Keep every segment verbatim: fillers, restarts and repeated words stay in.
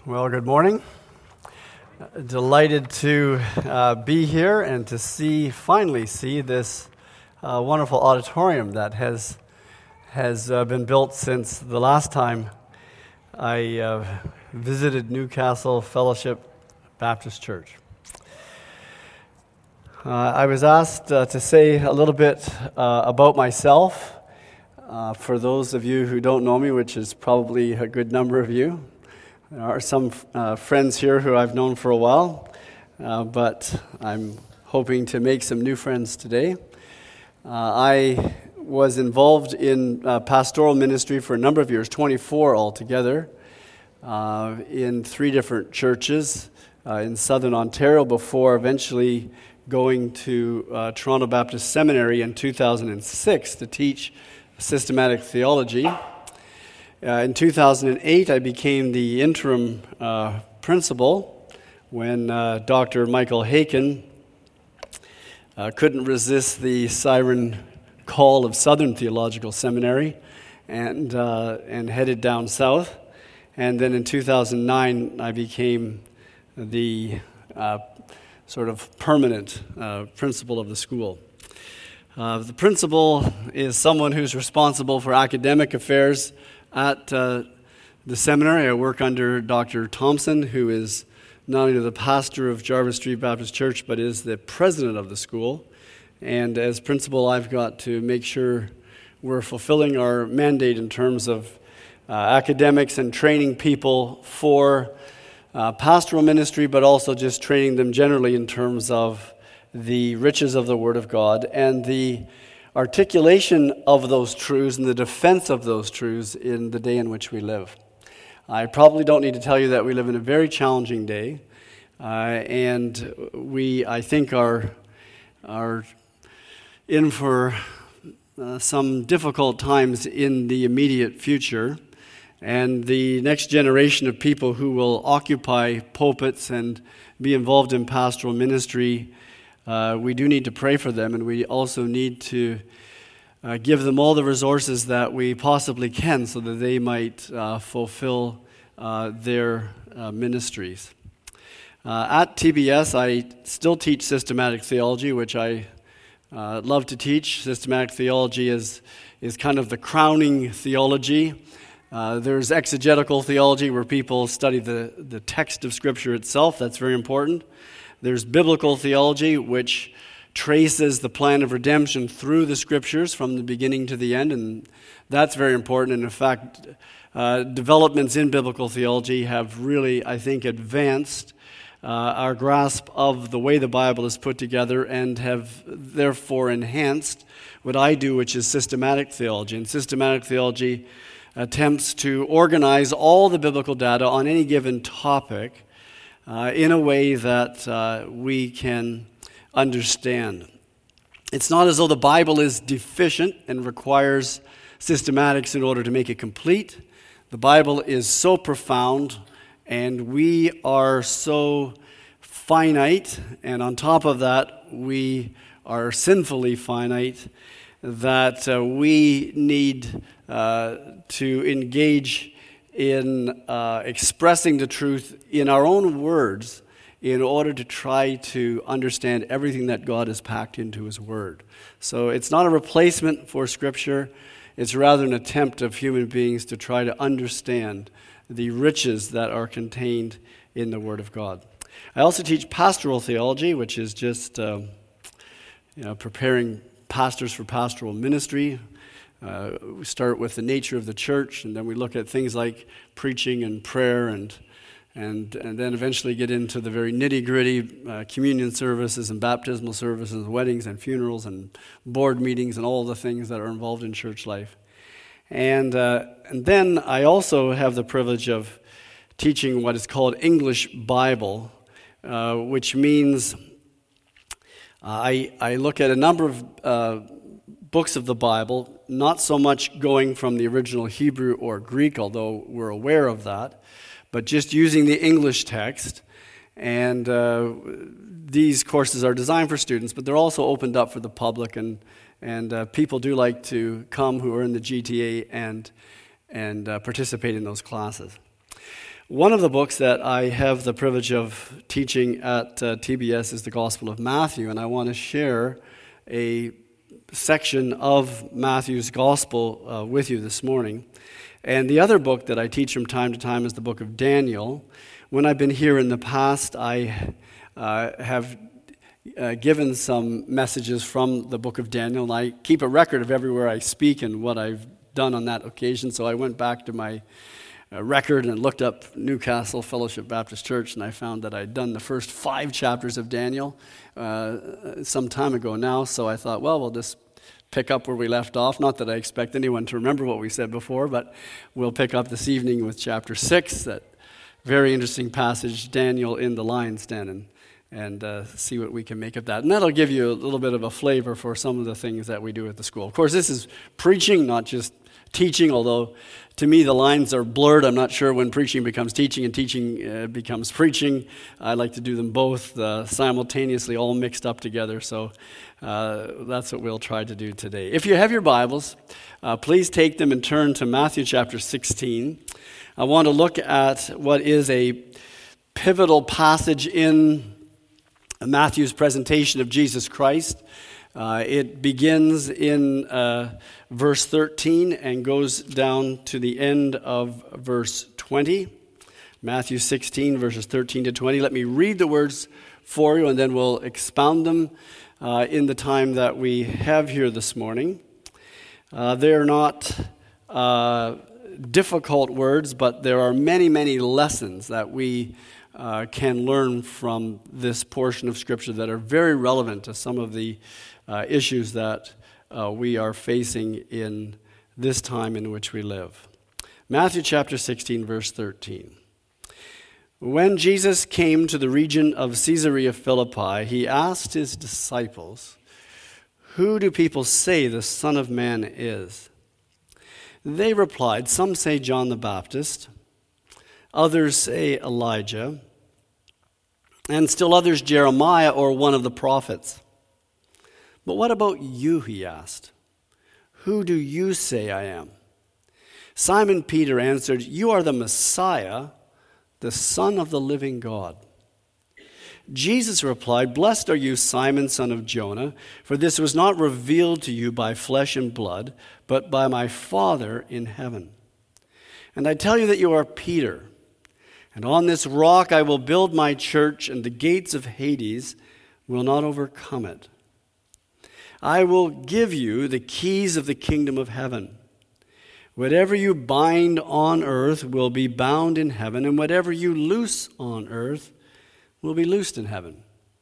Well, good morning. Delighted to uh, be here and to see, finally see this uh, wonderful auditorium that has has uh, been built since the last time I uh, visited Newcastle Fellowship Baptist Church. Uh, I was asked uh, to say a little bit uh, about myself. Uh, for those of you who don't know me, which is probably a good number of you. There are some uh, friends here who I've known for a while, uh, but I'm hoping to make some new friends today. Uh, I was involved in uh, pastoral ministry for a number of years, twenty-four altogether, uh, in three different churches uh, in southern Ontario before eventually going to uh, Toronto Baptist Seminary in two thousand six to teach systematic theology. Uh, in two thousand eight, I became the interim uh, principal when uh, Doctor Michael Haken uh, couldn't resist the siren call of Southern Theological Seminary and uh, and headed down south. And then in two thousand nine, I became the uh, sort of permanent uh, principal of the school. Uh, the principal is someone who's responsible for academic affairs at uh, the seminary. I work under Doctor Thompson, who is not only the pastor of Jarvis Street Baptist Church, but is the president of the school. And as principal, I've got to make sure we're fulfilling our mandate in terms of uh, academics and training people for uh, pastoral ministry, but also just training them generally in terms of the riches of the Word of God and the articulation of those truths and the defense of those truths in the day in which we live. I probably don't need to tell you that we live in a very challenging day, uh, and we, I think, are, are in for uh, some difficult times in the immediate future, and the next generation of people who will occupy pulpits and be involved in pastoral ministry, Uh, we do need to pray for them, and we also need to uh, give them all the resources that we possibly can so that they might uh, fulfill uh, their uh, ministries. Uh, at T B S, I still teach systematic theology, which I uh, love to teach. Systematic theology is, is kind of the crowning theology. Uh, there's exegetical theology where people study the, the text of Scripture itself. That's very important. There's biblical theology, which traces the plan of redemption through the Scriptures from the beginning to the end, and that's very important. And in fact, uh, developments in biblical theology have really, I think, advanced uh, our grasp of the way the Bible is put together and have therefore enhanced what I do, which is systematic theology. And systematic theology attempts to organize all the biblical data on any given topic Uh, in a way that uh, we can understand. It's not as though the Bible is deficient and requires systematics in order to make it complete. The Bible is so profound, and we are so finite, and on top of that, we are sinfully finite, that uh, we need uh, to engage in uh, expressing the truth in our own words in order to try to understand everything that God has packed into His Word. So it's not a replacement for Scripture. It's rather an attempt of human beings to try to understand the riches that are contained in the Word of God. I also teach pastoral theology, which is just um, you know, preparing pastors for pastoral ministry. Uh, we start with the nature of the church, and then we look at things like preaching and prayer, and and and then eventually get into the very nitty-gritty uh, communion services and baptismal services, weddings and funerals and board meetings and all the things that are involved in church life. And uh, and then I also have the privilege of teaching what is called English Bible, uh, which means uh, I I look at a number of uh, books of the Bible, not so much going from the original Hebrew or Greek, although we're aware of that, but just using the English text. And uh, these courses are designed for students, but they're also opened up for the public, and and uh, people do like to come who are in the G T A and and uh, participate in those classes. One of the books that I have the privilege of teaching at uh, T B S is the Gospel of Matthew, and I want to share a section of Matthew's Gospel uh, with you this morning. And the other book that I teach from time to time is the book of Daniel. When I've been here in the past, I uh, have uh, given some messages from the book of Daniel, and I keep a record of everywhere I speak and what I've done on that occasion, so I went back to my uh, record and looked up Newcastle Fellowship Baptist Church, and I found that I'd done the first five chapters of Daniel uh, some time ago now, so I thought, well, we'll just pick up where we left off. Not that I expect anyone to remember what we said before, but we'll pick up this evening with chapter six, that very interesting passage, Daniel in the lion's den, and, and uh, see what we can make of that. And that'll give you a little bit of a flavor for some of the things that we do at the school. Of course, this is preaching, not just teaching, although to me the lines are blurred. I'm not sure when preaching becomes teaching and teaching uh, becomes preaching. I like to do them both uh, simultaneously, all mixed up together. So uh, that's what we'll try to do today. If you have your Bibles, uh, please take them and turn to Matthew chapter sixteen. I want to look at what is a pivotal passage in Matthew's presentation of Jesus Christ. Uh, it begins in uh, verse thirteen and goes down to the end of verse twenty. Matthew sixteen, verses thirteen to twenty. Let me read the words for you, and then we'll expound them uh, in the time that we have here this morning. Uh, they're not uh, difficult words, but there are many, many lessons that we uh, can learn from this portion of Scripture that are very relevant to some of the Uh, issues that uh, we are facing in this time in which we live. Matthew chapter sixteen, verse thirteen. When Jesus came to the region of Caesarea Philippi, he asked his disciples, "Who do people say the Son of Man is?" They replied, "Some say John the Baptist, others say Elijah, and still others Jeremiah or one of the prophets." "But what about you?" he asked. "Who do you say I am?" Simon Peter answered, "You are the Messiah, the Son of the living God." Jesus replied, "Blessed are you, Simon, son of Jonah, for this was not revealed to you by flesh and blood, but by my Father in heaven. And I tell you that you are Peter, and on this rock I will build my church, and the gates of Hades will not overcome it. I will give you the keys of the kingdom of heaven. Whatever you bind on earth will be bound in heaven, and whatever you loose on earth will be loosed in heaven."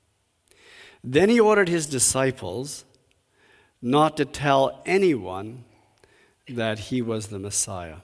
Then he ordered his disciples not to tell anyone that he was the Messiah.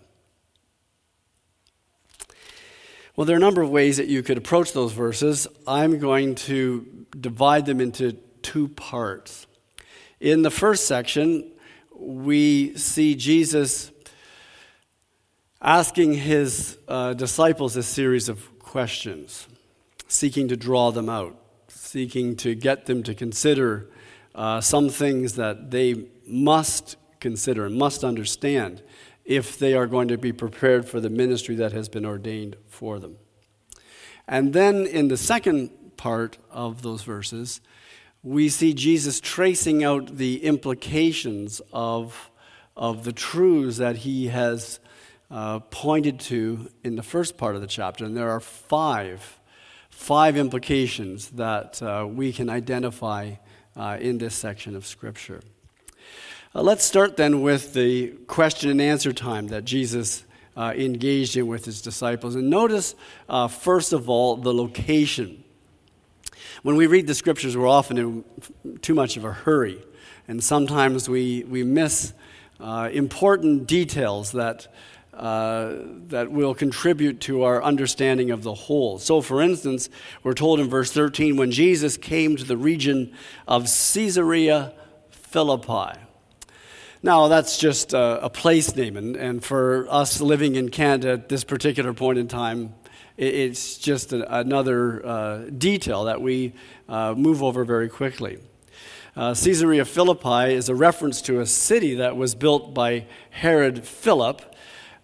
Well, there are a number of ways that you could approach those verses. I'm going to divide them into two parts. In the first section, we see Jesus asking his uh, disciples a series of questions, seeking to draw them out, seeking to get them to consider uh, some things that they must consider and must understand if they are going to be prepared for the ministry that has been ordained for them. And then in the second part of those verses, we see Jesus tracing out the implications of, of the truths that he has uh, pointed to in the first part of the chapter. And there are five, five implications that uh, we can identify uh, in this section of Scripture. Uh, let's start then with the question and answer time that Jesus uh, engaged in with his disciples. And notice, uh, first of all, the location. When we read the Scriptures, we're often in too much of a hurry, and sometimes we, we miss uh, important details that, uh, that will contribute to our understanding of the whole. So, for instance, we're told in verse thirteen, when Jesus came to the region of Caesarea Philippi. Now, that's just a, a place name, and, and for us living in Canada at this particular point in time, it's just a, another uh, detail that we uh, move over very quickly. Uh, Caesarea Philippi is a reference to a city that was built by Herod Philip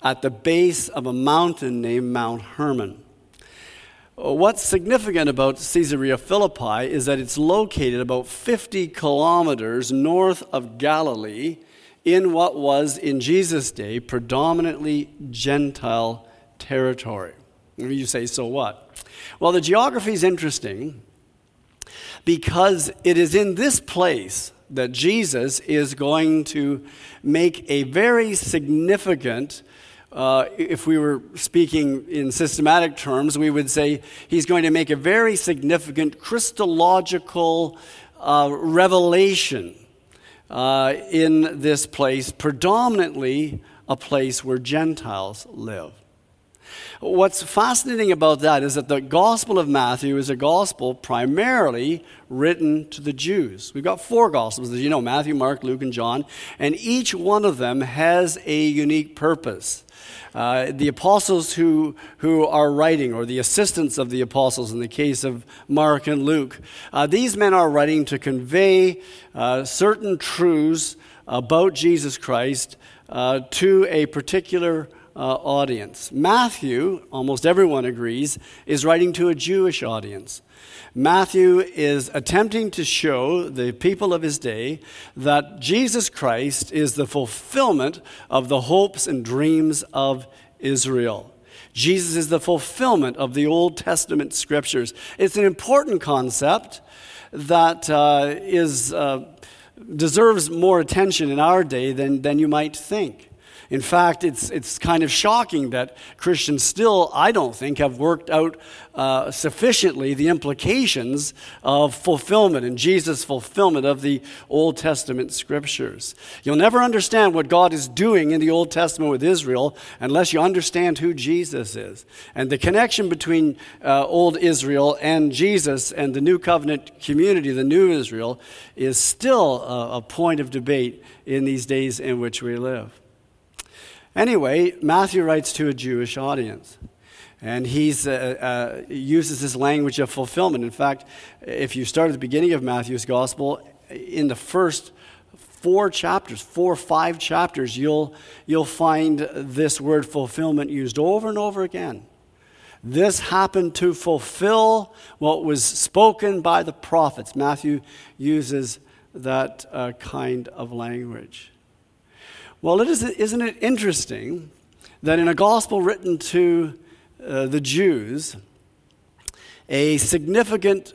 at the base of a mountain named Mount Hermon. What's significant about Caesarea Philippi is that it's located about fifty kilometers north of Galilee in what was, in Jesus' day, predominantly Gentile territory. You say, so what? Well, the geography is interesting because it is in this place that Jesus is going to make a very significant, uh, if we were speaking in systematic terms, we would say he's going to make a very significant Christological uh, revelation uh, in this place, predominantly a place where Gentiles live. What's fascinating about that is that the Gospel of Matthew is a gospel primarily written to the Jews. We've got four Gospels, as you know, Matthew, Mark, Luke, and John, and each one of them has a unique purpose. Uh, the apostles who, who are writing, or the assistants of the apostles in the case of Mark and Luke, uh, these men are writing to convey uh, certain truths about Jesus Christ uh, to a particular Uh, audience. Matthew, almost everyone agrees, is writing to a Jewish audience. Matthew is attempting to show the people of his day that Jesus Christ is the fulfillment of the hopes and dreams of Israel. Jesus is the fulfillment of the Old Testament scriptures. It's an important concept that uh, is uh, deserves more attention in our day than, than you might think. In fact, it's it's kind of shocking that Christians still, I don't think, have worked out uh, sufficiently the implications of fulfillment and Jesus' fulfillment of the Old Testament scriptures. You'll never understand what God is doing in the Old Testament with Israel unless you understand who Jesus is. And the connection between uh, Old Israel and Jesus and the New Covenant community, the New Israel, is still a, a point of debate in these days in which we live. Anyway, Matthew writes to a Jewish audience, and he uh, uh, uses this language of fulfillment. In fact, if you start at the beginning of Matthew's gospel, in the first four chapters, four or five chapters, you'll, you'll find this word fulfillment used over and over again. This happened to fulfill what was spoken by the prophets. Matthew uses that uh, kind of language. Well, it is, isn't it interesting that in a gospel written to uh, the Jews, a significant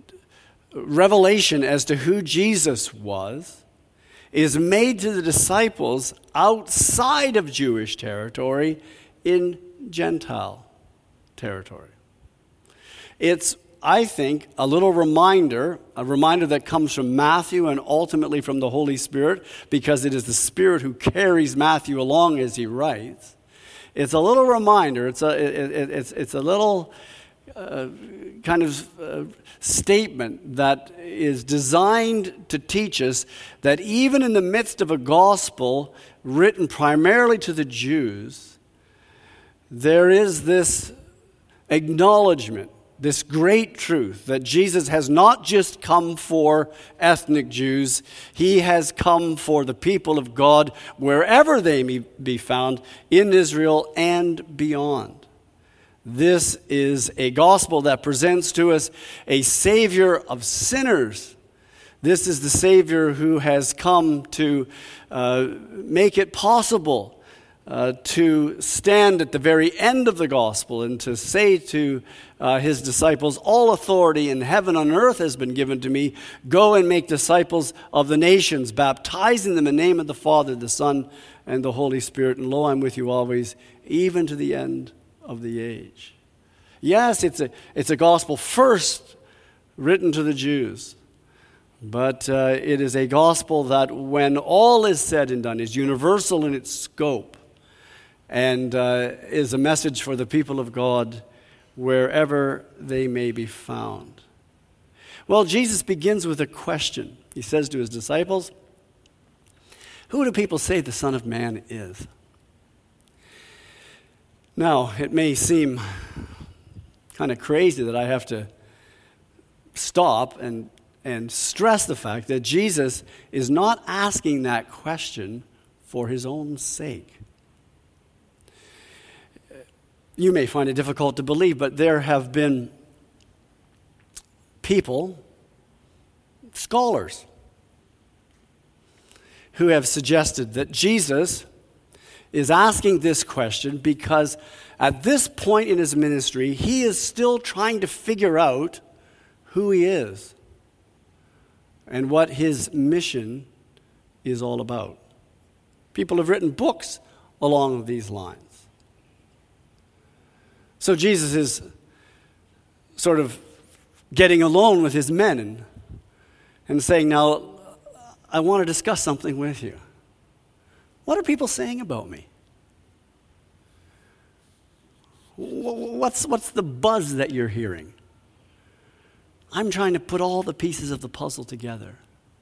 revelation as to who Jesus was is made to the disciples outside of Jewish territory in Gentile territory. It's, I think, a little reminder, a reminder that comes from Matthew and ultimately from the Holy Spirit, because it is the Spirit who carries Matthew along as he writes. It's a little reminder, it's a, it, it, it's, it's a little uh, kind of uh, statement that is designed to teach us that even in the midst of a gospel written primarily to the Jews, there is this acknowledgement, this great truth that Jesus has not just come for ethnic Jews, he has come for the people of God wherever they may be found in Israel and beyond. This is a gospel that presents to us a Savior of sinners. This is the Savior who has come to uh, make it possible Uh, to stand at the very end of the gospel and to say to uh, his disciples, all authority in heaven and earth has been given to me. Go and make disciples of the nations, baptizing them in the name of the Father, the Son, and the Holy Spirit. And lo, I'm with you always, even to the end of the age. Yes, it's a, it's a gospel first written to the Jews. But uh, it is a gospel that when all is said and done is universal in its scope, and uh, is a message for the people of God wherever they may be found. Well, Jesus begins with a question. He says to his disciples, "Who do people say the Son of Man is?" Now, it may seem kind of crazy that I have to stop and, and stress the fact that Jesus is not asking that question for his own sake. You may find it difficult to believe, but there have been people, scholars, who have suggested that Jesus is asking this question because at this point in his ministry, he is still trying to figure out who he is and what his mission is all about. People have written books along these lines. So Jesus is sort of getting alone with his men and, and saying, now, I want to discuss something with you. What are people saying about me? What's, what's the buzz that you're hearing? I'm trying to put all the pieces of the puzzle together.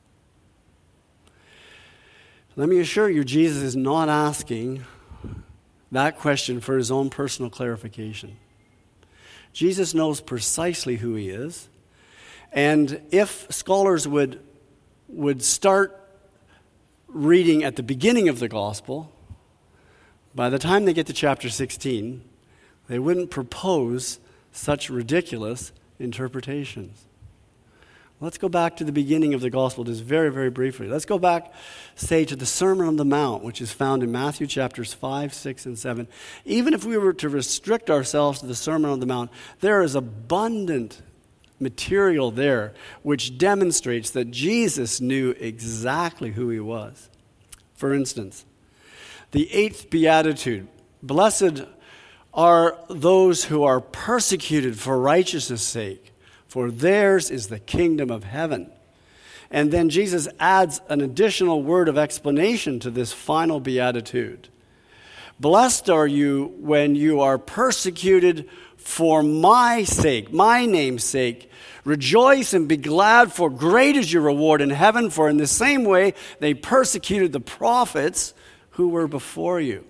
Let me assure you, Jesus is not asking that question for his own personal clarification. Jesus knows precisely who he is, and if scholars would, would start reading at the beginning of the gospel, by the time they get to chapter sixteen, they wouldn't propose such ridiculous interpretations. Let's go back to the beginning of the gospel just very, very briefly. Let's go back, say, to the Sermon on the Mount, which is found in Matthew chapters five, six, and seven. Even if we were to restrict ourselves to the Sermon on the Mount, there is abundant material there which demonstrates that Jesus knew exactly who he was. For instance, the eighth beatitude, blessed are those who are persecuted for righteousness' sake, for theirs is the kingdom of heaven. And then Jesus adds an additional word of explanation to this final beatitude. Blessed are you when you are persecuted for my sake, my name's sake. Rejoice and be glad, for great is your reward in heaven, for in the same way they persecuted the prophets who were before you.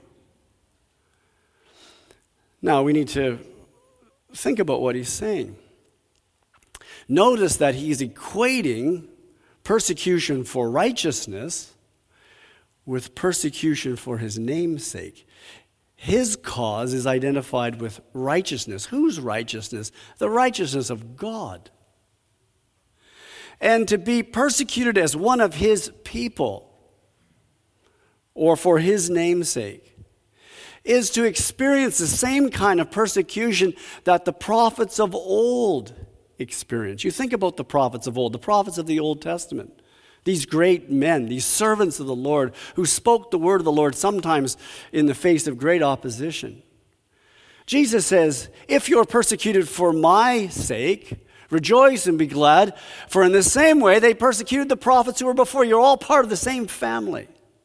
Now, we need to think about what he's saying. Notice that he's equating persecution for righteousness with persecution for his name's sake. His cause is identified with righteousness. Whose righteousness? The righteousness of God. And to be persecuted as one of his people, or for his name's sake, is to experience the same kind of persecution that the prophets of old experienced. You think about the prophets of old, the prophets of the Old Testament. These great men, these servants of the Lord, who spoke the word of the Lord sometimes in the face of great opposition. Jesus says, if you're persecuted for my sake, rejoice and be glad, for in the same way they persecuted the prophets who were before you. You're all part of the same family.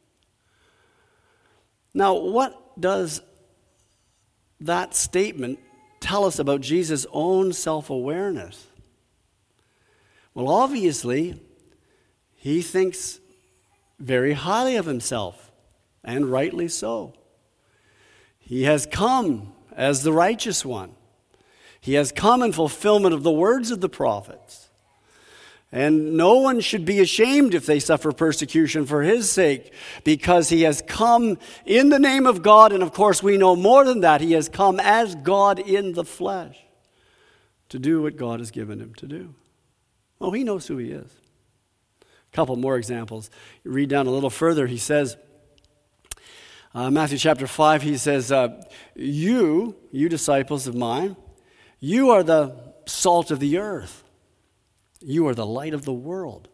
Now, what does that statement tell us about Jesus' own self-awareness? Well, obviously, he thinks very highly of himself, and rightly so. He has come as the righteous one. He has come in fulfillment of the words of the prophets. And no one should be ashamed if they suffer persecution for his sake, because he has come in the name of God, and of course we know more than that. He has come as God in the flesh to do what God has given him to do. Oh, he knows who he is. A couple more examples. You read down a little further, he says, uh, Matthew chapter five, he says, uh, you, you disciples of mine, you are the salt of the earth. You are the light of the world.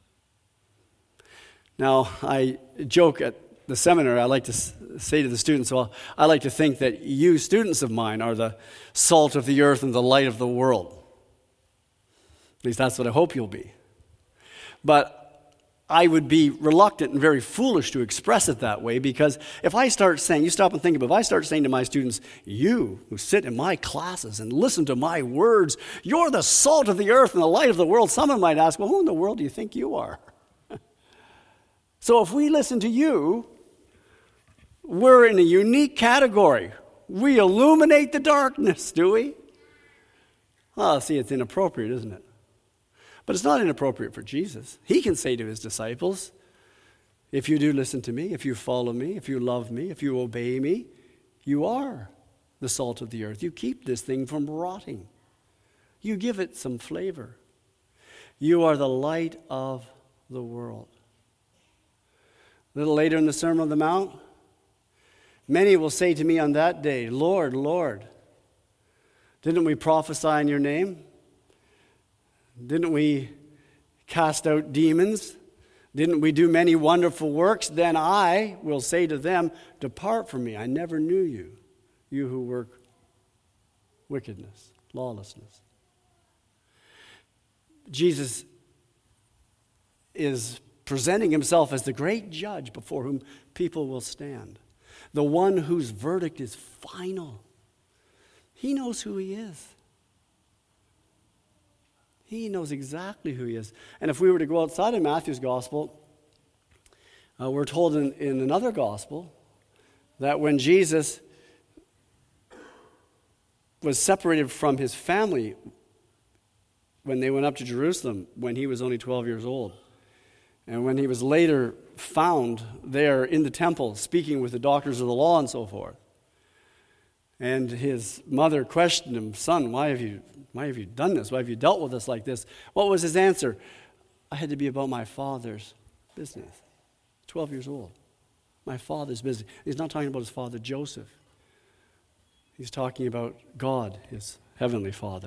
Now, I joke at the seminary, I like to say to the students, well, I like to think that you, students of mine, are the salt of the earth and the light of the world. At least that's what I hope you'll be. But I would be reluctant and very foolish to express it that way, because if I start saying, you stop and think about it, if I start saying to my students, you who sit in my classes and listen to my words, you're the salt of the earth and the light of the world, someone might ask, well, who in the world do you think you are? So if we listen to you, we're in a unique category. We illuminate the darkness, do we? Oh, see, it's inappropriate, isn't it? But it's not inappropriate for Jesus. He can say to his disciples, if you do listen to me, if you follow me, if you love me, if you obey me, you are the salt of the earth. You keep this thing from rotting. You give it some flavor. You are the light of the world. A little later in the Sermon on the Mount, many will say to me on that day, Lord, Lord, didn't we prophesy in your name? Didn't we cast out demons? Didn't we do many wonderful works? Then I will say to them, depart from me, I never knew you, you who work wickedness, lawlessness. Jesus is presenting himself as the great judge before whom people will stand, the one whose verdict is final. He knows who he is. He knows exactly who he is. And if we were to go outside of Matthew's gospel, uh, we're told in, in another gospel that when Jesus was separated from his family when they went up to Jerusalem when he was only twelve years old, and when he was later found there in the temple speaking with the doctors of the law and so forth, and his mother questioned him, son, why have you why have you done this? Why have you dealt with us like this? What was his answer? I had to be about my father's business. twelve years old. My father's business. He's not talking about his father Joseph. He's talking about God, his heavenly Father.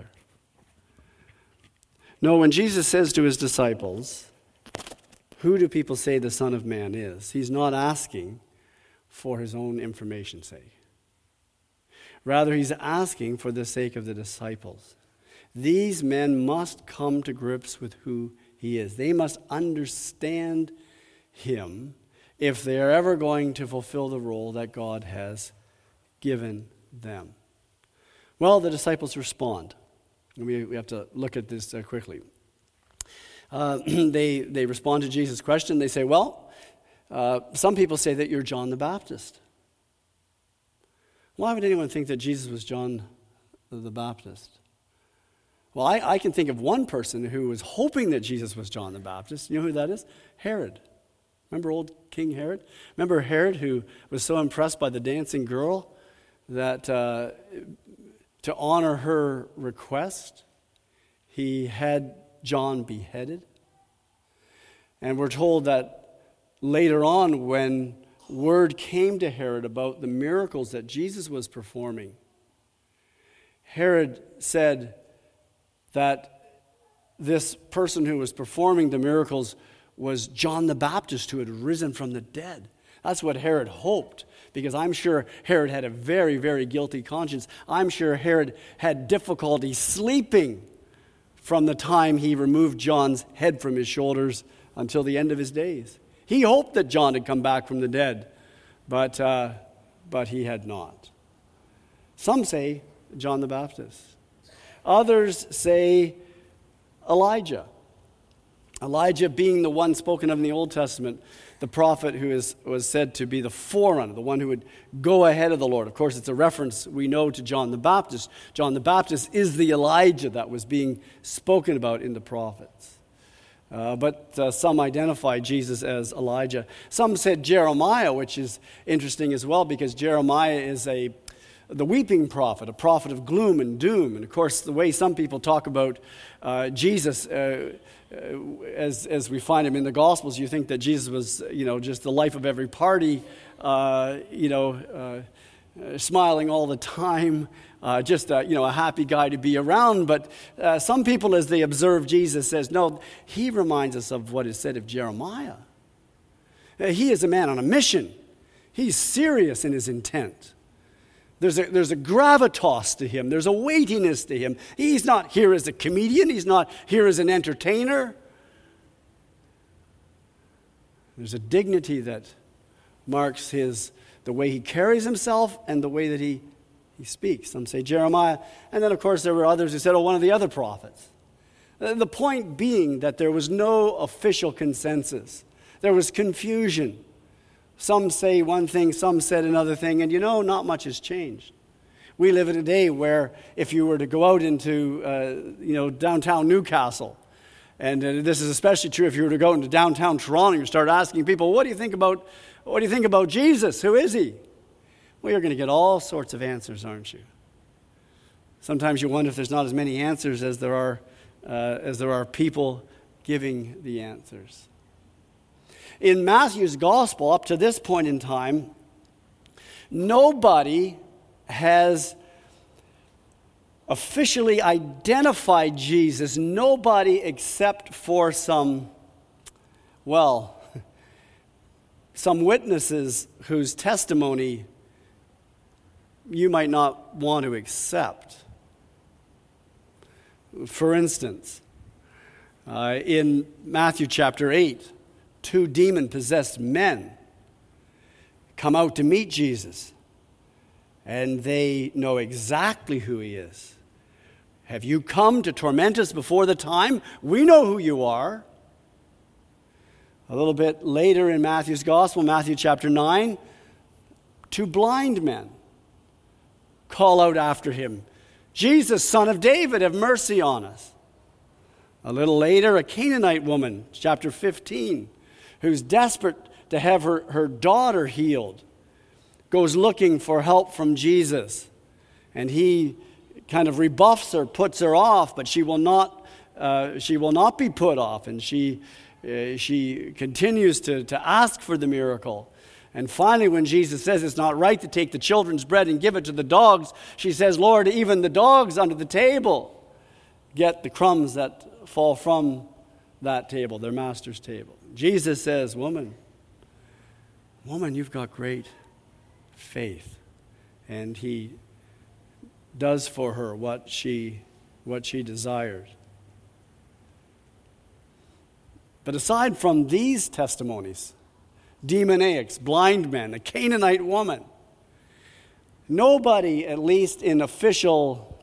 No, when Jesus says to his disciples, who do people say the Son of Man is? He's not asking for his own information's sake. Rather, he's asking for the sake of the disciples. These men must come to grips with who he is. They must understand him if they are ever going to fulfill the role that God has given them. Well, the disciples respond. We, we have to look at this uh, quickly. Uh, they, they respond to Jesus' question. They say, well, uh, some people say that you're John the Baptist. Why would anyone think that Jesus was John the Baptist? Well, I, I can think of one person who was hoping that Jesus was John the Baptist. You know who that is? Herod. Remember old King Herod? Remember Herod, who was so impressed by the dancing girl that uh, to honor her request, he had John beheaded? And we're told that later on, when word came to Herod about the miracles that Jesus was performing, Herod said that this person who was performing the miracles was John the Baptist, who had risen from the dead. That's what Herod hoped, because I'm sure Herod had a very, very guilty conscience. I'm sure Herod had difficulty sleeping from the time he removed John's head from his shoulders until the end of his days. He hoped that John had come back from the dead, but, uh, but he had not. Some say John the Baptist. Others say Elijah. Elijah being the one spoken of in the Old Testament, the prophet who is, was said to be the forerunner, the one who would go ahead of the Lord. Of course, it's a reference we know to John the Baptist. John the Baptist is the Elijah that was being spoken about in the prophets. Uh, but uh, some identify Jesus as Elijah. Some said Jeremiah, which is interesting as well, because Jeremiah is a the weeping prophet, a prophet of gloom and doom. And of course, the way some people talk about uh, Jesus, uh, uh, as as we find him in the Gospels, you think that Jesus was, you know, just the life of every party, uh, you know, uh, uh, smiling all the time, uh, just a, you know, a happy guy to be around. But uh, some people, as they observe Jesus, says, no, he reminds us of what is said of Jeremiah. Uh, he is a man on a mission. He's serious in his intent. There's a, there's a gravitas to him. There's a weightiness to him. He's not here as a comedian. He's not here as an entertainer. There's a dignity that marks his the way he carries himself and the way that he, he speaks. Some say Jeremiah. And then, of course, there were others who said, oh, one of the other prophets. The point being that there was no official consensus. There was confusion. Some say one thing, some said another thing, and you know, not much has changed. We live in a day where if you were to go out into, uh, you know, downtown Newcastle, and uh, this is especially true if you were to go into downtown Toronto and start asking people, what do you think about, what do you think about Jesus? Who is he? Well, you're going to get all sorts of answers, aren't you? Sometimes you wonder if there's not as many answers as there are uh, as there are people giving the answers. In Matthew's gospel, up to this point in time, nobody has officially identified Jesus. Nobody except for some, well, some witnesses whose testimony you might not want to accept. For instance, uh, in Matthew chapter eight, two demon-possessed men come out to meet Jesus, and they know exactly who he is. Have you come to torment us before the time? We know who you are. A little bit later in Matthew's gospel, Matthew chapter nine, two blind men call out after him, Jesus, Son of David, have mercy on us. A little later, a Canaanite woman, chapter fifteen, who's desperate to have her, her daughter healed, goes looking for help from Jesus. And he kind of rebuffs her, puts her off, but she will not, uh, she will not be put off. And she, uh, she continues to, to ask for the miracle. And finally, when Jesus says it's not right to take the children's bread and give it to the dogs, she says, Lord, even the dogs under the table get the crumbs that fall from that table, their master's table. Jesus says, woman, woman, you've got great faith. And he does for her what she, what she desired. But aside from these testimonies, demoniacs, blind men, a Canaanite woman, nobody, at least in official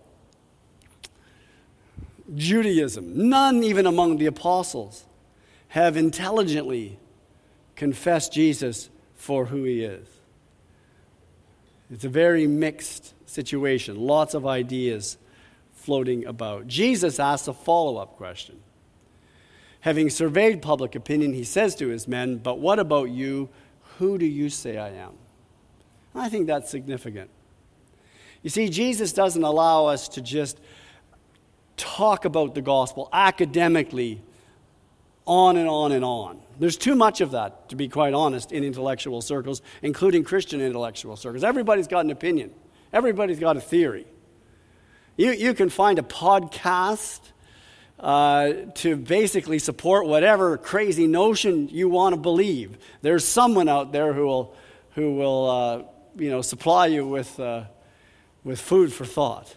Judaism, none even among the apostles, have intelligently confessed Jesus for who he is. It's a very mixed situation, lots of ideas floating about. Jesus asks a follow-up question. Having surveyed public opinion, he says to his men, but what about you? Who do you say I am? I think that's significant. You see, Jesus doesn't allow us to just talk about the gospel academically on and on and on. There's too much of that, to be quite honest, in intellectual circles, including Christian intellectual circles. Everybody's got an opinion. Everybody's got a theory. You, you can find a podcast Uh, to basically support whatever crazy notion you want to believe. There's someone out there who will, who will, uh, you know, supply you with, uh, with food for thought.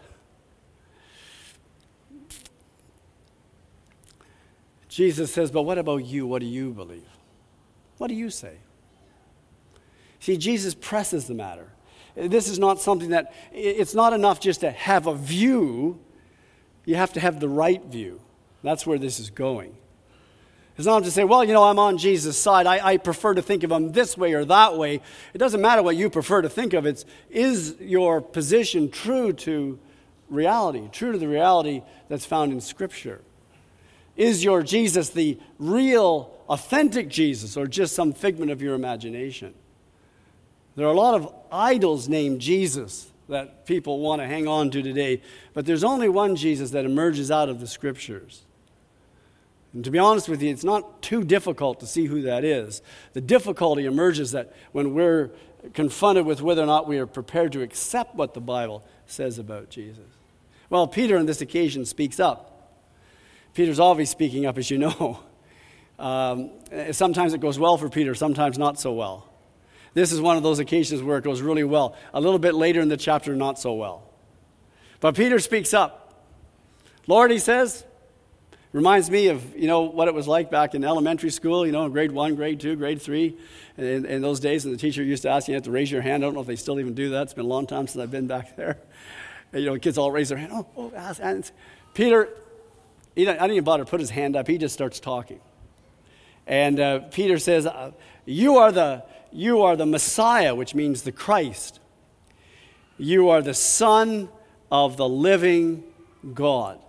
Jesus says, "But what about you? What do you believe? What do you say?" See, Jesus presses the matter. This is not something that it's not enough just to have a view. You have to have the right view. That's where this is going. It's not to say, well, you know, I'm on Jesus' side. I, I prefer to think of him this way or that way. It doesn't matter what you prefer to think of. It's, is your position true to reality, true to the reality that's found in Scripture? Is your Jesus the real, authentic Jesus, or just some figment of your imagination? There are a lot of idols named Jesus that people want to hang on to today, but there's only one Jesus that emerges out of the Scriptures. And to be honest with you, it's not too difficult to see who that is. The difficulty emerges that when we're confronted with whether or not we are prepared to accept what the Bible says about Jesus. Well, Peter on this occasion speaks up. Peter's always speaking up, as you know. Um, sometimes it goes well for Peter, sometimes not so well. This is one of those occasions where it goes really well. A little bit later in the chapter, not so well. But Peter speaks up. Lord, he says, reminds me of, you know, what it was like back in elementary school, you know, grade one, grade two, grade three. In, in those days, and the teacher used to ask you, you have to raise your hand. I don't know if they still even do that. It's been a long time since I've been back there. And, you know, kids all raise their hand. Oh, oh, ask. And Peter, he didn't, I didn't even bother to put his hand up. He just starts talking. And uh, Peter says, uh, you are the you are the Messiah, which means the Christ. You are the Son of the living God.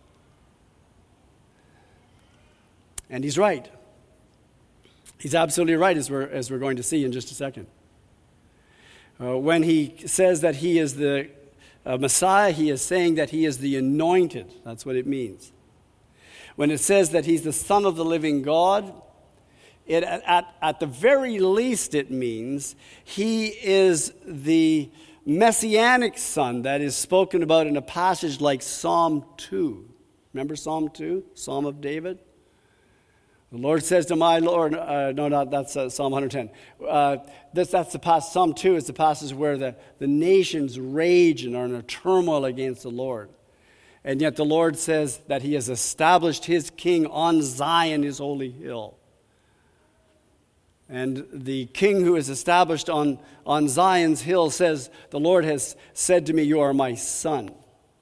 And he's right. He's absolutely right, as we're, as we're going to see in just a second. Uh, when he says that he is the uh, Messiah, he is saying that he is the anointed. That's what it means. When it says that he's the Son of the living God, it, at, at the very least it means he is the Messianic Son that is spoken about in a passage like Psalm two. Remember Psalm two, Psalm of David? The Lord says to my Lord, uh, no, not that's uh, Psalm one ten. Uh, this, that's the passage. Psalm two is the passage where the, the nations rage and are in a turmoil against the Lord. And yet the Lord says that he has established his king on Zion, his holy hill. And the king who is established on, on Zion's hill says, the Lord has said to me, you are my son.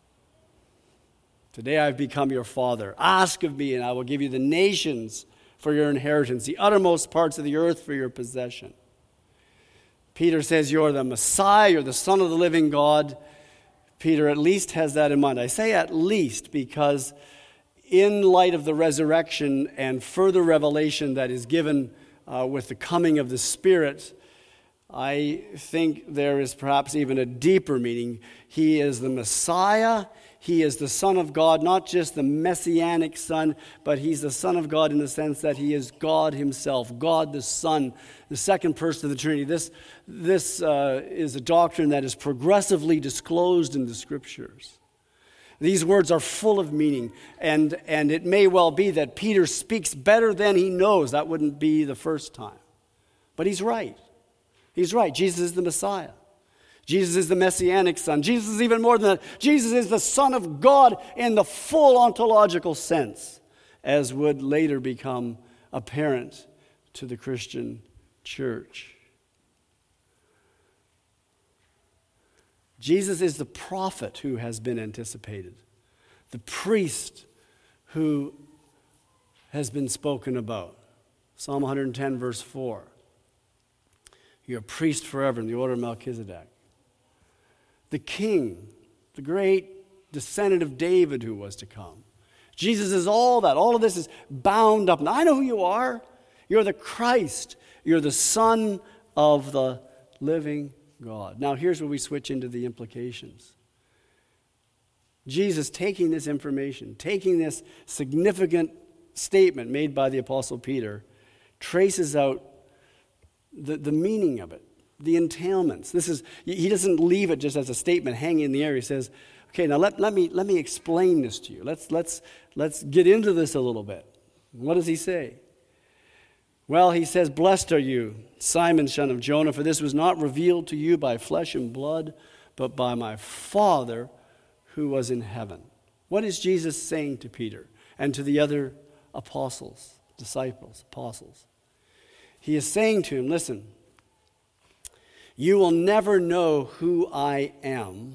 Today I've become your father. Ask of me, and I will give you the nations for your inheritance, the uttermost parts of the earth for your possession. Peter says, you're the Messiah, you're the Son of the living God. Peter at least has that in mind. I say at least because in light of the resurrection and further revelation that is given uh, with the coming of the Spirit, I think there is perhaps even a deeper meaning. He is the Messiah. He is the Son of God, not just the Messianic Son, but he's the Son of God in the sense that he is God himself, God the Son, the second person of the Trinity. This, this uh, is a doctrine that is progressively disclosed in the Scriptures. These words are full of meaning, and, and it may well be that Peter speaks better than he knows. That wouldn't be the first time. But he's right. He's right. Jesus is the Messiah. Jesus is the Messianic Son. Jesus is even more than that. Jesus is the Son of God in the full ontological sense, as would later become apparent to the Christian church. Jesus is the prophet who has been anticipated, the priest who has been spoken about. Psalm one ten, verse four. You're a priest forever in the order of Melchizedek. The king, the great descendant of David who was to come. Jesus is all that. All of this is bound up. And I know who you are. You're the Christ. You're the Son of the living God. Now here's where we switch into the implications. Jesus taking this information, taking this significant statement made by the Apostle Peter, traces out the, the meaning of it. The entailments. This is, he doesn't leave it just as a statement hanging in the air. He says, okay, now let, let me let me explain this to you. Let's let's let's get into this a little bit. What does he say? Well, he says, blessed are you, Simon, son of Jonah, for this was not revealed to you by flesh and blood, but by my Father who was in heaven. What is Jesus saying to Peter and to the other apostles, disciples, apostles? He is saying to him, listen, you will never know who I am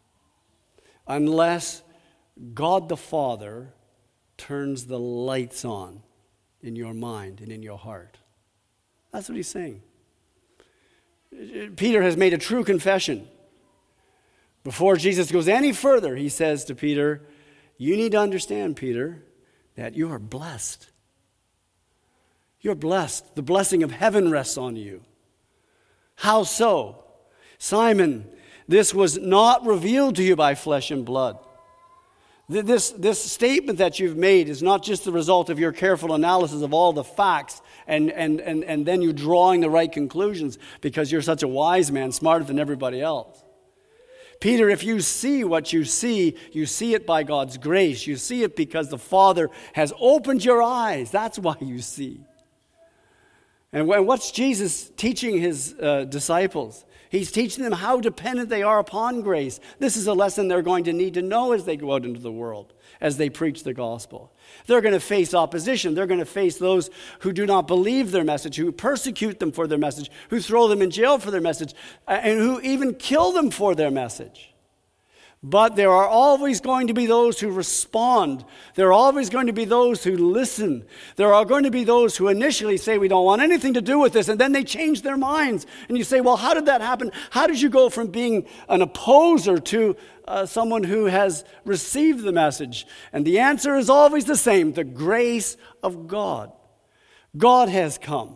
unless God the Father turns the lights on in your mind and in your heart. That's what he's saying. Peter has made a true confession. Before Jesus goes any further, he says to Peter, you need to understand, Peter, that you are blessed. You're blessed. The blessing of heaven rests on you. How so? Simon, this was not revealed to you by flesh and blood. This, this statement that you've made is not just the result of your careful analysis of all the facts and, and, and, and then you drawing the right conclusions because you're such a wise man, smarter than everybody else. Peter, if you see what you see, you see it by God's grace. You see it because the Father has opened your eyes. That's why you see. And what's Jesus teaching his uh, disciples? He's teaching them how dependent they are upon grace. This is a lesson they're going to need to know as they go out into the world, as they preach the gospel. They're going to face opposition. They're going to face those who do not believe their message, who persecute them for their message, who throw them in jail for their message, and who even kill them for their message. But there are always going to be those who respond. There are always going to be those who listen. There are going to be those who initially say, we don't want anything to do with this, and then they change their minds. And you say, well, how did that happen? How did you go from being an opposer to uh, someone who has received the message? And the answer is always the same, the grace of God. God has come,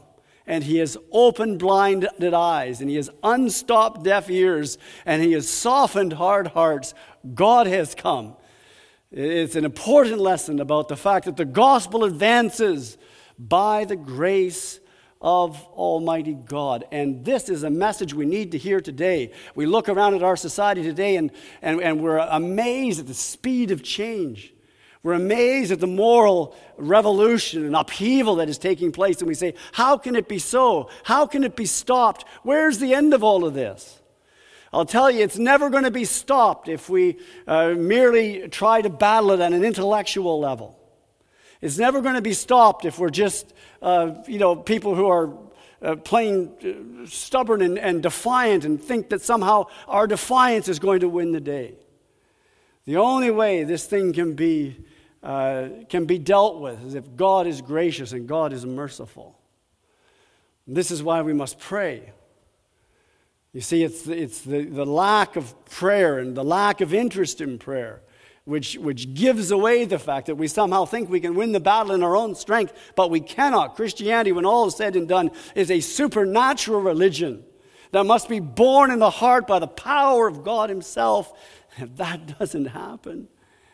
And he has opened blinded eyes, and he has unstopped deaf ears, and he has softened hard hearts. God has come. It's an important lesson about the fact that the gospel advances by the grace of Almighty God. And this is a message we need to hear today. We look around at our society today, and, and, and we're amazed at the speed of change. We're amazed at the moral revolution and upheaval that is taking place. And we say, how can it be so? How can it be stopped? Where's the end of all of this? I'll tell you, it's never going to be stopped if we uh, merely try to battle it on an intellectual level. It's never going to be stopped if we're just, uh, you know, people who are uh, plain uh, stubborn and, and defiant and think that somehow our defiance is going to win the day. The only way this thing can be Uh, can be dealt with is if God is gracious and God is merciful. This is why we must pray. You see, it's the, it's the, the lack of prayer and the lack of interest in prayer which, which gives away the fact that we somehow think we can win the battle in our own strength, but we cannot. Christianity, when all is said and done, is a supernatural religion that must be born in the heart by the power of God himself. If that doesn't happen,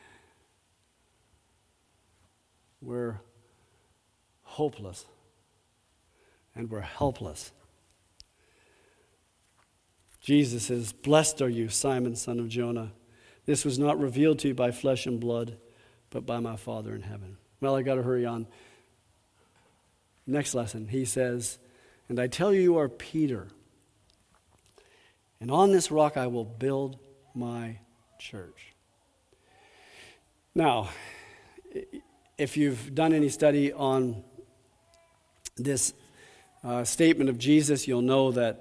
we're hopeless and we're helpless. Jesus says, "Blessed are you, Simon, son of Jonah. This was not revealed to you by flesh and blood, but by my Father in heaven." Well, I got to hurry on. Next lesson, he says, "And I tell you, you are Peter, and on this rock I will build my church." Now, if you've done any study on this uh, statement of Jesus, you'll know that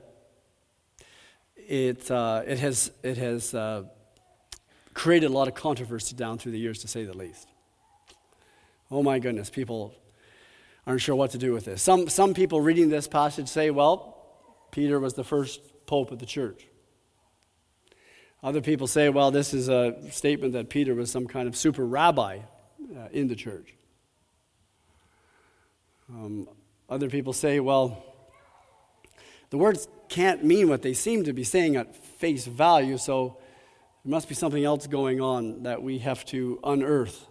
it uh, it has it has uh, created a lot of controversy down through the years, to say the least. Oh my goodness, people aren't sure what to do with this. Some some people reading this passage say, "Well, Peter was the first pope of the church." Other people say, "Well, this is a statement that Peter was some kind of super rabbi Uh, in the church." Um, other people say, well, the words can't mean what they seem to be saying at face value, so there must be something else going on that we have to unearth.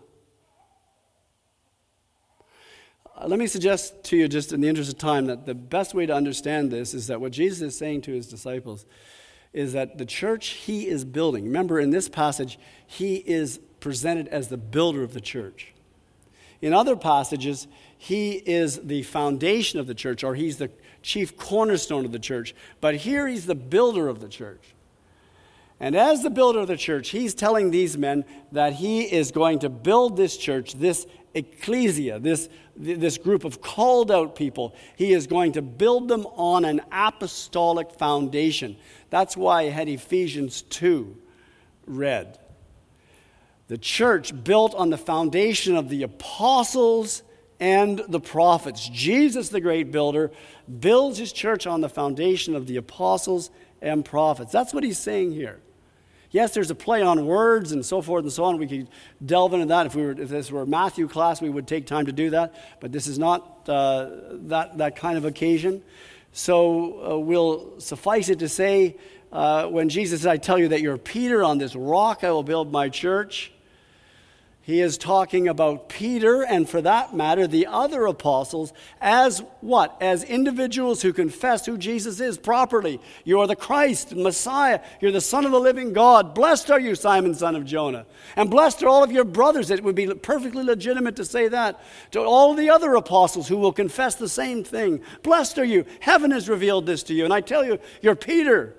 Uh, let me suggest to you, just in the interest of time, that the best way to understand this is that what Jesus is saying to his disciples is that the church he is building, remember in this passage, he is presented as the builder of the church. In other passages, he is the foundation of the church, or he's the chief cornerstone of the church. But here he's the builder of the church. And as the builder of the church, he's telling these men that he is going to build this church, this ecclesia, this, this group of called out people. He is going to build them on an apostolic foundation. That's why I had Ephesians two read. The church built on the foundation of the apostles and the prophets. Jesus, the great builder, builds his church on the foundation of the apostles and prophets. That's what he's saying here. Yes, there's a play on words and so forth and so on. We could delve into that. If we were, if this were a Matthew class, we would take time to do that. But this is not uh, that, that kind of occasion. So uh, we'll suffice it to say, uh, when Jesus said, "I tell you that you're Peter, on this rock I will build my church," he is talking about Peter, and for that matter, the other apostles, as what? As individuals who confess who Jesus is properly. You are the Christ, Messiah. You're the Son of the living God. Blessed are you, Simon, son of Jonah. And blessed are all of your brothers. It would be perfectly legitimate to say that to all of the other apostles who will confess the same thing. Blessed are you. Heaven has revealed this to you. And I tell you, you're Peter.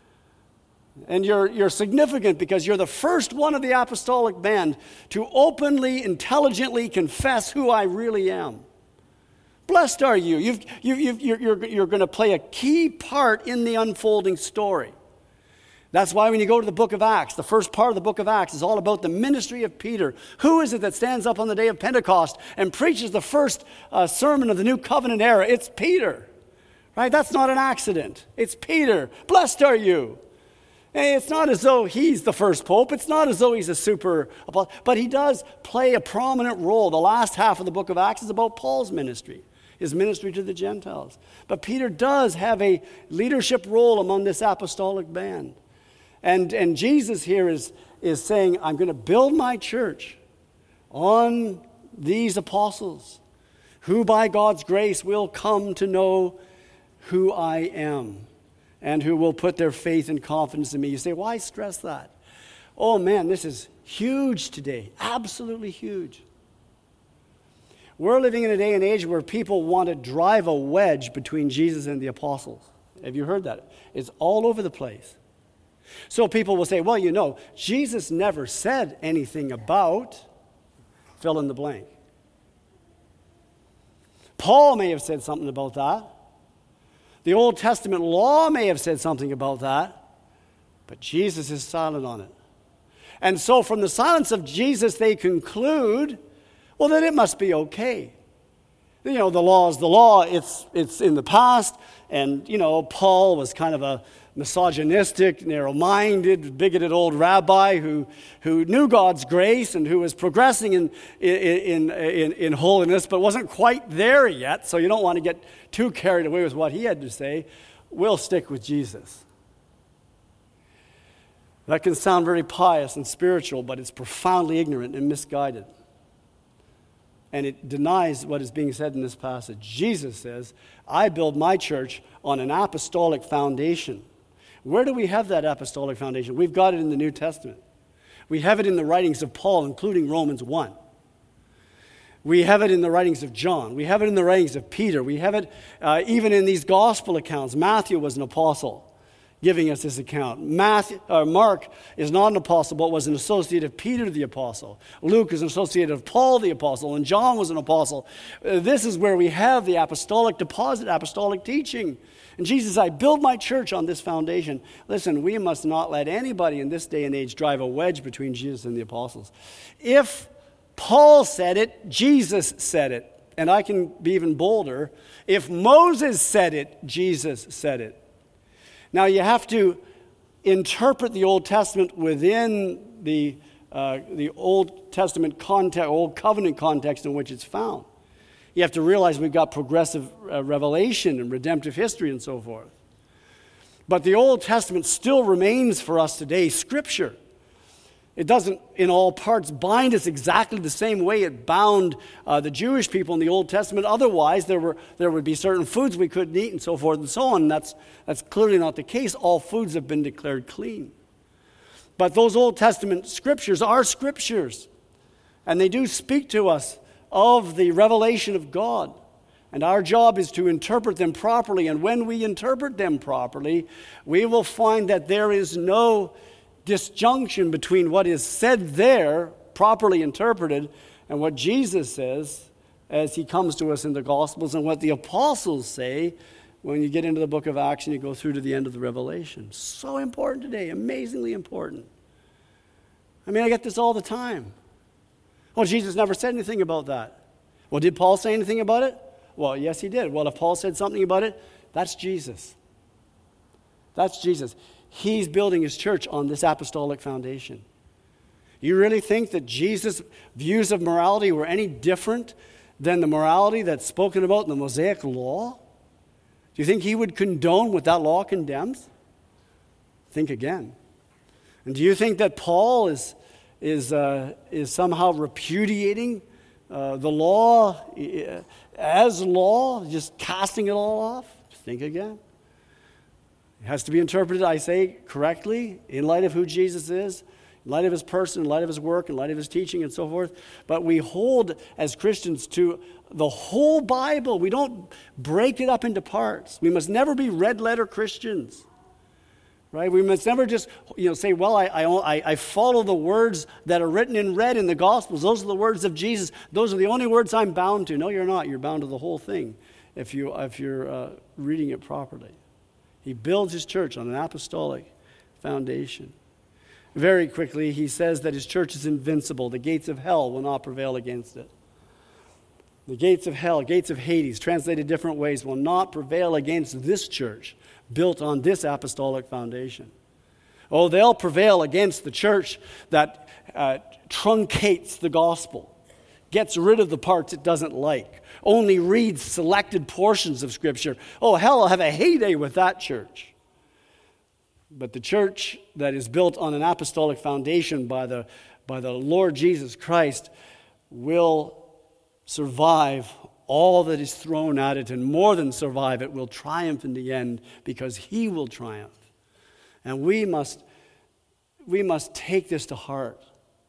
And you're, you're significant because you're the first one of the apostolic band to openly, intelligently confess who I really am. Blessed are you. You've, you've, you've, you're, you're, you're going to play a key part in the unfolding story. That's why when you go to the book of Acts, the first part of the book of Acts is all about the ministry of Peter. Who is it that stands up on the day of Pentecost and preaches the first uh, sermon of the new covenant era? It's Peter. Right? That's not an accident. It's Peter. Blessed are you. It's not as though he's the first pope. It's not as though he's a super apostle. But he does play a prominent role. The last half of the book of Acts is about Paul's ministry. his ministry to the Gentiles. But Peter does have a leadership role among this apostolic band. And, and Jesus here is, is saying, I'm going to build my church on these apostles who by God's grace will come to know who I am and who will put their faith and confidence in me. You say, why stress that? Oh man, this is huge today. Absolutely huge. We're living in a day and age where people want to drive a wedge between Jesus and the apostles. Have you heard that? It's all over the place. So people will say, well, you know, Jesus never said anything about fill in the blank. Paul may have said something about that. The Old Testament law may have said something about that. But Jesus is silent on it. And so from the silence of Jesus, they conclude, well, then it must be okay. You know, the law is the law. It's, it's in the past. And, you know, Paul was kind of a misogynistic, narrow-minded, bigoted old rabbi who, who knew God's grace and who was progressing in, in, in, in holiness, but wasn't quite there yet. So you don't want to get too carried away with what he had to say. We'll stick with Jesus. That can sound very pious and spiritual, but it's profoundly ignorant and misguided. And it denies what is being said in this passage. Jesus says, I build my church on an apostolic foundation. Where do we have that apostolic foundation? We've got it in the New Testament. We have it in the writings of Paul, including Romans one. We have it in the writings of John. We have it in the writings of Peter. We have it uh, even in these gospel accounts. Matthew was an apostle, giving us this account. Matthew, uh, Mark is not an apostle, but was an associate of Peter the apostle. Luke is an associate of Paul the apostle, and John was an apostle. Uh, this is where we have the apostolic deposit, apostolic teaching. And Jesus said, I build my church on this foundation. Listen, we must not let anybody in this day and age drive a wedge between Jesus and the apostles. If Paul said it, Jesus said it. And I can be even bolder. If Moses said it, Jesus said it. Now, you have to interpret the Old Testament within the, uh, the Old Testament context, Old Covenant context in which it's found. You have to realize we've got progressive uh, revelation and redemptive history and so forth. But the Old Testament still remains for us today Scripture. It doesn't, in all parts, bind us exactly the same way it bound uh, the Jewish people in the Old Testament. Otherwise, there were there would be certain foods we couldn't eat and so forth and so on. That's, that's clearly not the case. All foods have been declared clean. But those Old Testament scriptures are scriptures. And they do speak to us of the revelation of God. And our job is to interpret them properly. And when we interpret them properly, we will find that there is no disjunction between what is said there, properly interpreted, and what Jesus says as he comes to us in the Gospels, and what the apostles say when you get into the book of Acts and you go through to the end of the Revelation. So important today, amazingly important. I mean, I get this all the time. Well, Jesus never said anything about that. Well, did Paul say anything about it? Well, yes, he did. Well, if Paul said something about it, that's Jesus. That's Jesus. He's building his church on this apostolic foundation. You really think that Jesus' views of morality were any different than the morality that's spoken about in the Mosaic law? Do you think he would condone what that law condemns? Think again. And do you think that Paul is, is, uh, is somehow repudiating uh, the law as law, just casting it all off? Think again. It has to be interpreted, I say, correctly in light of who Jesus is, in light of his person, in light of his work, in light of his teaching and so forth. But we hold as Christians to the whole Bible. We don't break it up into parts. We must never be red letter Christians. Right? We must never just, you know, say, well, I, I, I follow the words that are written in red in the Gospels. Those are the words of Jesus. Those are the only words I'm bound to. No, you're not. You're bound to the whole thing if, you, if you're uh, reading it properly. He builds his church on an apostolic foundation. Very quickly, he says that his church is invincible. The gates of hell will not prevail against it. The gates of hell, gates of Hades, translated different ways, will not prevail against this church built on this apostolic foundation. Oh, they'll prevail against the church that uh, truncates the gospel, gets rid of the parts it doesn't like, only reads selected portions of Scripture. Oh, hell, I'll have a heyday with that church. But the church that is built on an apostolic foundation by the, by the Lord Jesus Christ will survive all that is thrown at it, and more than survive it, will triumph in the end, because he will triumph. And we must, we must take this to heart.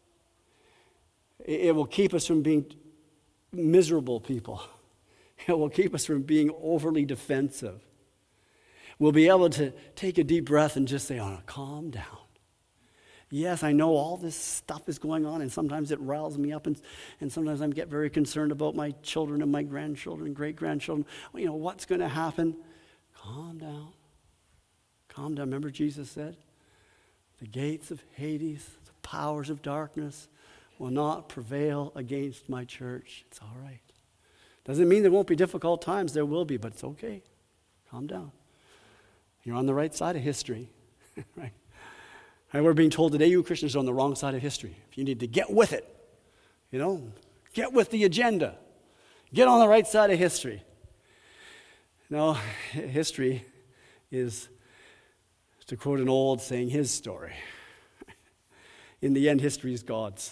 It will keep us from being miserable people. It will keep us from being overly defensive. We'll be able to take a deep breath and just say, oh, calm down. Yes, I know all this stuff is going on, and sometimes it riles me up, and, and sometimes I get very concerned about my children and my grandchildren, great-grandchildren. Well, you know, what's going to happen? Calm down. Calm down. Remember Jesus said, the gates of Hades, the powers of darkness will not prevail against my church. It's all right. Doesn't mean there won't be difficult times. There will be, but it's okay. Calm down. You're on the right side of history, right? And we're being told today, you Christians are on the wrong side of history. You need to get with it, you know, get with the agenda. Get on the right side of history. No, history is, to quote an old saying, his story. In the end, history is God's.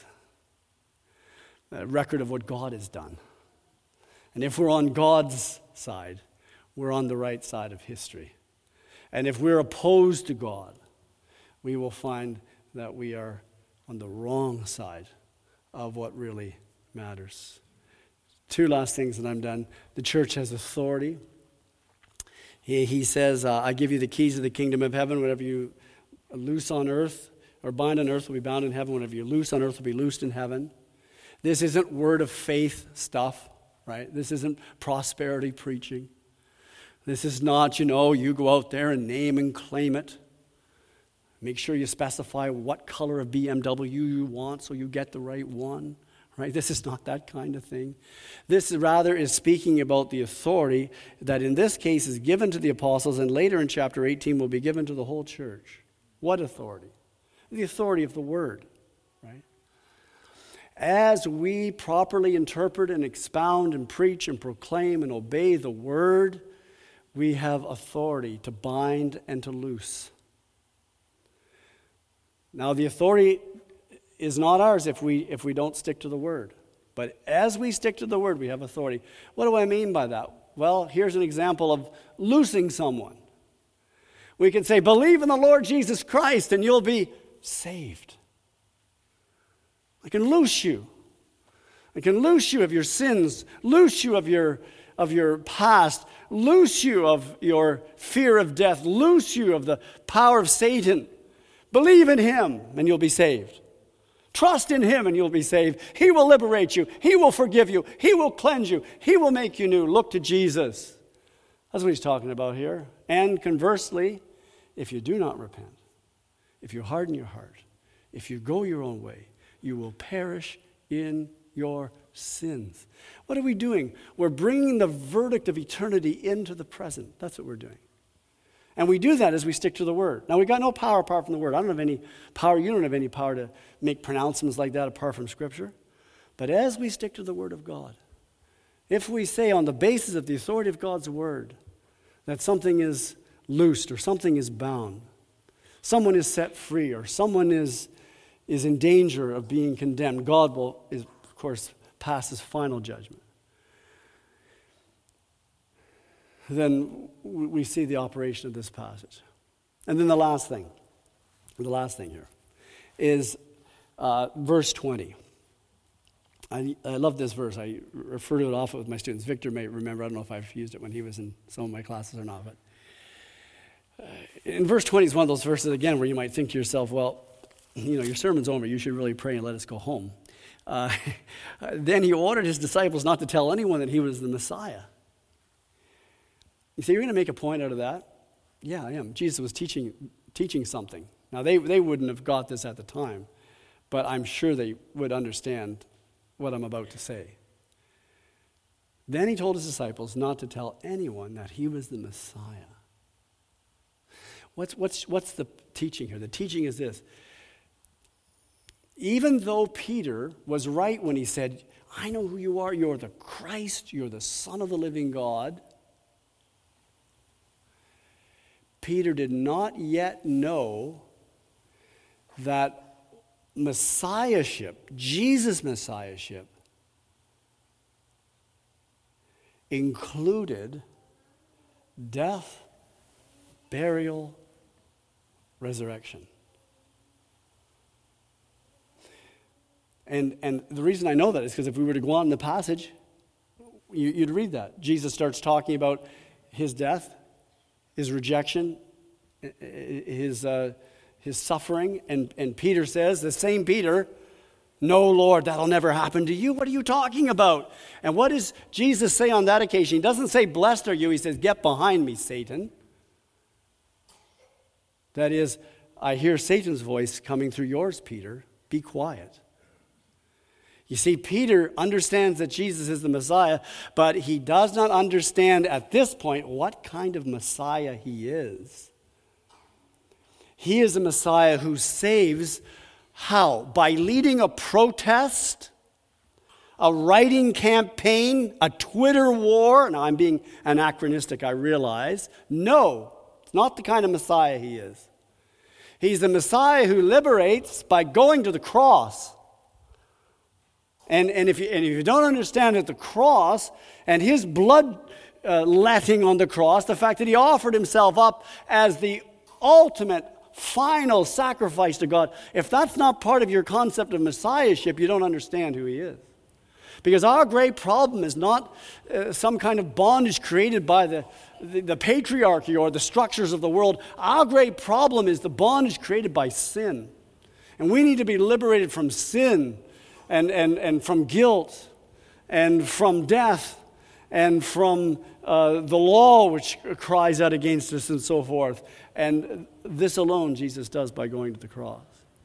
A record of what God has done. And if we're on God's side, we're on the right side of history. And if we're opposed to God, we will find that we are on the wrong side of what really matters. Two last things and I'm done. The church has authority. He, he says, uh, I give you the keys of the kingdom of heaven. Whatever you loose on earth or bind on earth will be bound in heaven. Whatever you loose on earth will be loosed in heaven. This isn't word of faith stuff, right? This isn't prosperity preaching. This is not, you know, you go out there and name and claim it. Make sure you specify what color of B M W you want so you get the right one, right? This is not that kind of thing. This rather is speaking about the authority that in this case is given to the apostles, and later in chapter eighteen will be given to the whole church. What authority? The authority of the word, right? As we properly interpret and expound and preach and proclaim and obey the word, we have authority to bind and to loose. Now, the authority is not ours if we if we don't stick to the word. But as we stick to the word, we have authority. What do I mean by that? Well, here's an example of loosing someone. We can say, believe in the Lord Jesus Christ and you'll be saved. I can loose you. I can loose you of your sins, loose you of your, of your past, loose you of your fear of death, loose you of the power of Satan. Believe in him and you'll be saved. Trust in him and you'll be saved. He will liberate you. He will forgive you. He will cleanse you. He will make you new. Look to Jesus. That's what he's talking about here. And conversely, if you do not repent, if you harden your heart, if you go your own way, you will perish in your sins. What are we doing? We're bringing the verdict of eternity into the present. That's what we're doing. And we do that as we stick to the word. Now, we've got no power apart from the word. I don't have any power. You don't have any power to make pronouncements like that apart from Scripture. But as we stick to the word of God, if we say on the basis of the authority of God's word that something is loosed or something is bound, someone is set free or someone is, is in danger of being condemned, God will, is, of course, pass his final judgment. Then we see the operation of this passage. And then the last thing, the last thing here is uh, verse twenty. I, I love this verse. I refer to it often with my students. Victor may remember. I don't know if I've used it when he was in some of my classes or not. But uh, in verse twenty is one of those verses, again, where you might think to yourself, well, you know, your sermon's over. You should really pray and let us go home. Uh, then he ordered his disciples not to tell anyone that he was the Messiah. You say, you're going to make a point out of that? Yeah, I am. Jesus was teaching teaching something. Now, they, they wouldn't have got this at the time, but I'm sure they would understand what I'm about to say. Then he told his disciples not to tell anyone that he was the Messiah. What's, what's, what's the teaching here? The teaching is this. Even though Peter was right when he said, I know who you are. You're the Christ. You're the Son of the living God. Peter did not yet know that Messiahship, Jesus' Messiahship, included death, burial, resurrection. And, and the reason I know that is because if we were to go on in the passage, you, you'd read that. Jesus starts talking about his death, his rejection, his, uh, his suffering, and, and Peter says, the same Peter, no, Lord, that'll never happen to you. What are you talking about? And what does Jesus say on that occasion? He doesn't say, blessed are you. He says, get behind me, Satan. That is, I hear Satan's voice coming through yours, Peter. Be quiet. You see, Peter understands that Jesus is the Messiah, but he does not understand at this point what kind of Messiah he is. He is a Messiah who saves how? By leading a protest, a writing campaign, a Twitter war. Now, I'm being anachronistic, I realize. No, it's not the kind of Messiah he is. He's the Messiah who liberates by going to the cross. And, and, if you, and if you don't understand that the cross and his blood uh, letting on the cross, the fact that he offered himself up as the ultimate final sacrifice to God, if that's not part of your concept of messiahship, you don't understand who he is. Because our great problem is not uh, some kind of bondage created by the, the, the patriarchy or the structures of the world. Our great problem is the bondage created by sin. And we need to be liberated from sin and, and, and from guilt and from death and from uh, the law which cries out against us and so forth. And this alone Jesus does by going to the cross.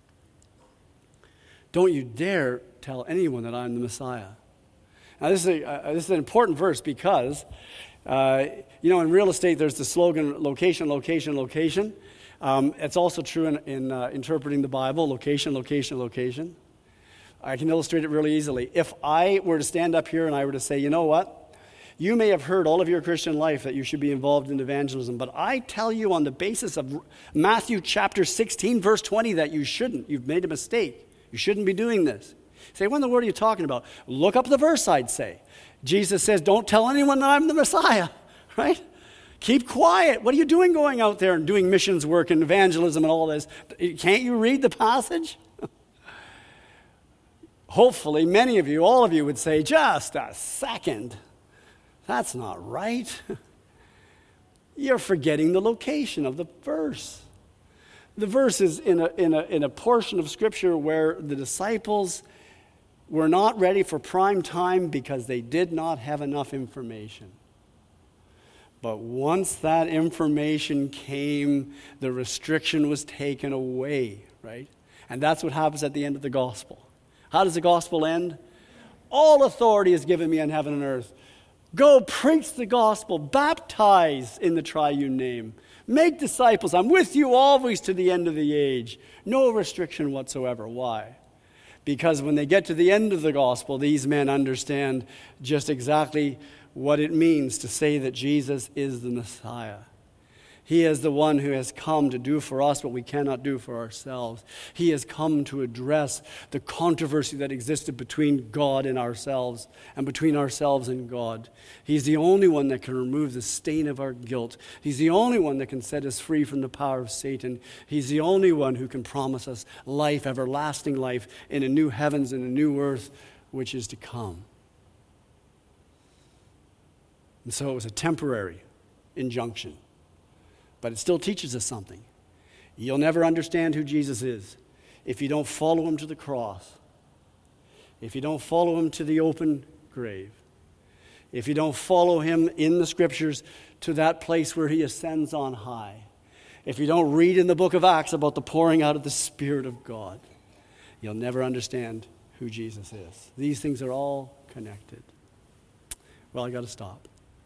Don't you dare tell anyone that I'm the Messiah. Now this is, a, uh, this is an important verse because, uh, you know, in real estate there's the slogan, location, location, location. Um, it's also true in, in uh, interpreting the Bible, location, location, location. I can illustrate it really easily. If I were to stand up here and I were to say, you know what? You may have heard all of your Christian life that you should be involved in evangelism, but I tell you on the basis of Matthew chapter sixteen, verse twenty, that you shouldn't. You've made a mistake. You shouldn't be doing this. Say, what in the world are you talking about? Look up the verse, I'd say. Jesus says, don't tell anyone that I'm the Messiah, right? Keep quiet. What are you doing going out there and doing missions work and evangelism and all this? Can't you read the passage? Hopefully, many of you, all of you would say, just a second. That's not right. You're forgetting the location of the verse. The verse is in a, in a, in a portion of Scripture where the disciples were not ready for prime time because they did not have enough information. But once that information came, the restriction was taken away, right? And that's what happens at the end of the gospel. How does the gospel end? All authority is given me in heaven and earth. Go preach the gospel, baptize in the triune name, make disciples. I'm with you always to the end of the age. No restriction whatsoever. Why? Because when they get to the end of the gospel, these men understand just exactly what it means to say that Jesus is the Messiah. He is the one who has come to do for us what we cannot do for ourselves. He has come to address the controversy that existed between God and ourselves and between ourselves and God. He's the only one that can remove the stain of our guilt. He's the only one that can set us free from the power of Satan. He's the only one who can promise us life, everlasting life, in a new heavens and a new earth which is to come. And so it was a temporary injunction. But it still teaches us something. You'll never understand who Jesus is if you don't follow him to the cross, if you don't follow him to the open grave, if you don't follow him in the Scriptures to that place where he ascends on high, if you don't read in the book of Acts about the pouring out of the Spirit of God, you'll never understand who Jesus is. These things are all connected. Well, I got to stop.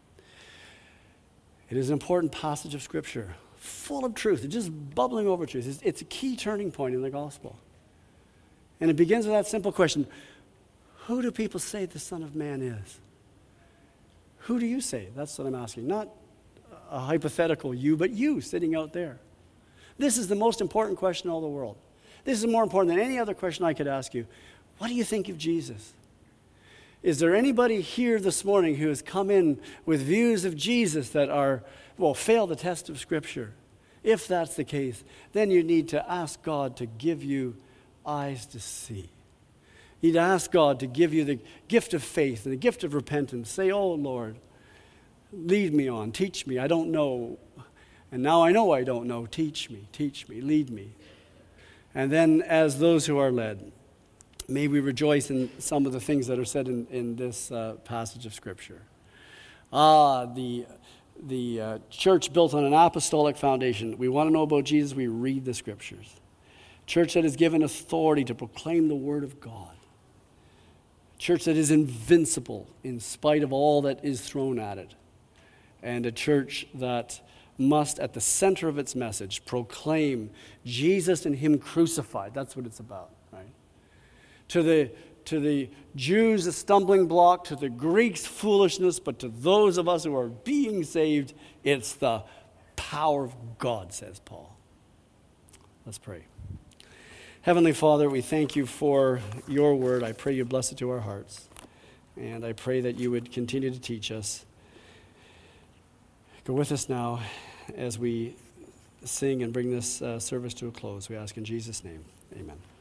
It is an important passage of Scripture, full of truth. It's just bubbling over truth. It's, it's a key turning point in the gospel. And it begins with that simple question, Who do people say the Son of Man is? Who do you say? That's what I'm asking. Not a hypothetical you, but you sitting out there. This is the most important question in all the world. This is more important than any other question I could ask you. What do you think of Jesus? Is there anybody here this morning who has come in with views of Jesus that are, well, fail the test of Scripture? If that's the case, then you need to ask God to give you eyes to see. You need to ask God to give you the gift of faith and the gift of repentance. Say, oh, Lord, lead me on, teach me. I don't know. And now I know I don't know. Teach me, teach me, lead me. And then as those who are led, may we rejoice in some of the things that are said in, in this uh, passage of Scripture. Ah, the... The uh, church built on an apostolic foundation. We want to know about Jesus, we read the Scriptures. Church that is given authority to proclaim the Word of God. Church that is invincible in spite of all that is thrown at it. And a church that must, at the center of its message, proclaim Jesus and Him crucified. That's what it's about, right? To the To the Jews, a stumbling block. To the Greeks, foolishness. But to those of us who are being saved, it's the power of God, says Paul. Let's pray. Heavenly Father, we thank you for your word. I pray you bless it to our hearts. And I pray that you would continue to teach us. Go with us now as we sing and bring this uh, service to a close. We ask in Jesus' name. Amen.